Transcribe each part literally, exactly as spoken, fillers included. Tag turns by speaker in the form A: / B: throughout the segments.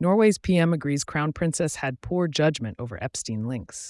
A: Norway's P M agrees Crown Princess had poor judgment over Epstein links.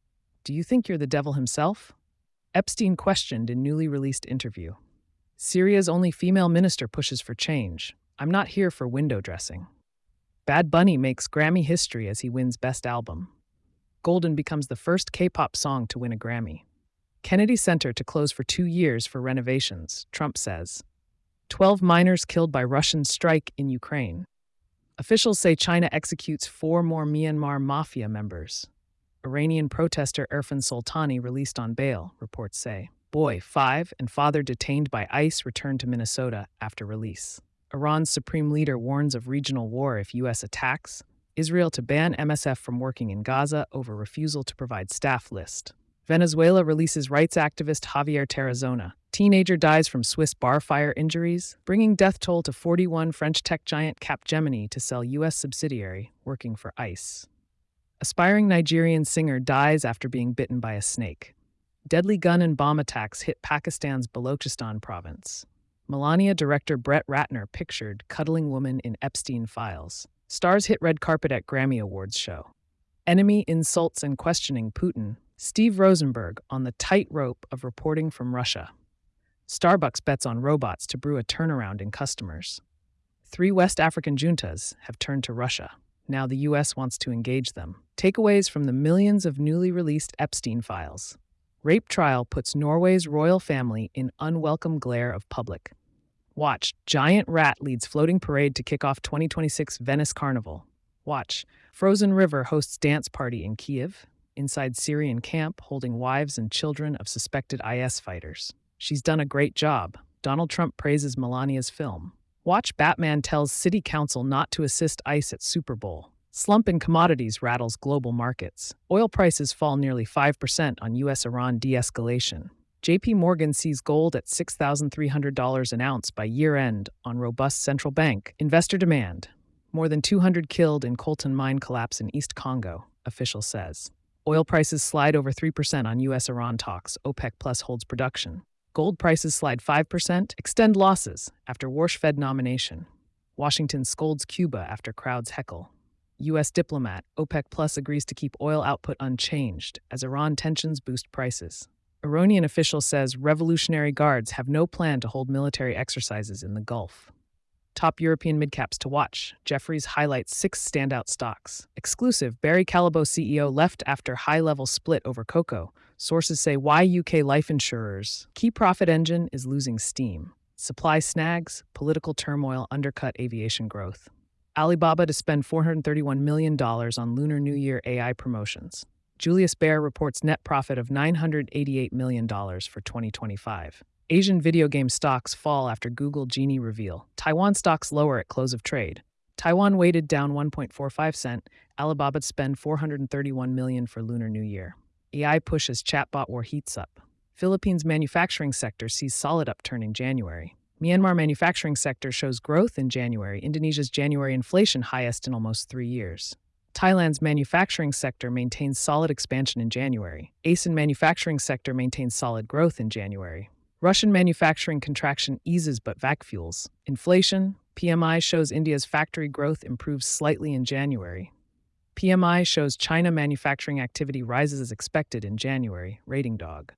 A: Do you think you're the devil himself? Epstein questioned in newly released interview. Syria's only female minister pushes for change. I'm not here for window dressing. Bad Bunny makes Grammy history as he wins Best Album. Golden becomes the first K-pop song to win a Grammy. Kennedy Center to close for two years for renovations, Trump says. Twelve miners killed by Russian strike in Ukraine. Officials say China executes four more Myanmar mafia members. Iranian protester Irfan Soltani released on bail, reports say. Boy, five, and father detained by ICE returned to Minnesota after release. Iran's supreme leader warns of regional war if U S attacks. Israel to ban M S F from working in Gaza over refusal to provide staff list. Venezuela releases rights activist Javier Tarazona. Teenager dies from Swiss bar fire injuries, bringing death toll to forty-one. French tech giant Capgemini to sell U S subsidiary, working for ICE. Aspiring Nigerian singer dies after being bitten by a snake. Deadly gun and bomb attacks hit Pakistan's Balochistan province. Melania director Brett Ratner pictured cuddling woman in Epstein files. Stars hit red carpet at Grammy Awards show. Enemy insults and questioning Putin. Steve Rosenberg on the tightrope of reporting from Russia. Starbucks bets on robots to brew a turnaround in customers. Three West African juntas have turned to Russia. Now the U S wants to engage them. Takeaways from the millions of newly released Epstein files. Rape trial puts Norway's royal family in unwelcome glare of public. Watch, giant rat leads floating parade to kick off twenty twenty-six Venice Carnival. Watch, frozen river hosts dance party in Kiev, inside Syrian camp holding wives and children of suspected I S fighters. She's done a great job. Donald Trump praises Melania's film. Watch, Batman tells city council not to assist ICE at Super Bowl. Slump in commodities rattles global markets. Oil prices fall nearly five percent on U S Iran de-escalation. J P Morgan sees gold at six thousand three hundred dollars an ounce by year-end on robust central bank investor demand. More than two hundred killed in Coltan mine collapse in East Congo, official says. Oil prices slide over three percent on U S Iran talks. OPEC Plus holds production. Gold prices slide five percent, extend losses after Warsh Fed nomination. Washington scolds Cuba after crowds heckle. U S diplomat, OPEC Plus agrees to keep oil output unchanged as Iran tensions boost prices. Iranian official says Revolutionary Guards have no plan to hold military exercises in the Gulf. Top European midcaps to watch. Jefferies highlights six standout stocks. Exclusive, Barry Callebaut C E O left after high-level split over Cocoa. Sources say why U K life insurers' key profit engine is losing steam. Supply snags, political turmoil undercut aviation growth. Alibaba to spend four hundred thirty-one million dollars on Lunar New Year A I promotions. Julius Baer reports net profit of nine hundred eighty-eight million dollars for twenty twenty-five. Asian video game stocks fall after Google Genie reveal. Taiwan stocks lower at close of trade. Taiwan weighted down one point four five cent. Alibaba to spend four hundred thirty-one million dollars for Lunar New Year. A I pushes chatbot war heats up. Philippines manufacturing sector sees solid upturn in January. Myanmar manufacturing sector shows growth in January. Indonesia's January inflation highest in almost three years. Thailand's manufacturing sector maintains solid expansion in January. ASEAN manufacturing sector maintains solid growth in January. Russian manufacturing contraction eases but vac fuels. Inflation, P M I shows India's factory growth improves slightly in January. P M I shows China manufacturing activity rises as expected in January, Rating Dog.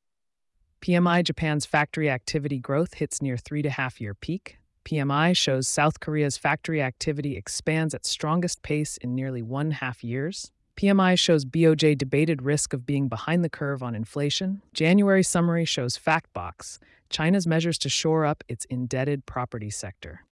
A: P M I Japan's factory activity growth hits near three-to-half-year peak. P M I shows South Korea's factory activity expands at strongest pace in nearly one-half years. P M I shows B O J debated risk of being behind the curve on inflation. January summary shows Factbox, China's measures to shore up its indebted property sector.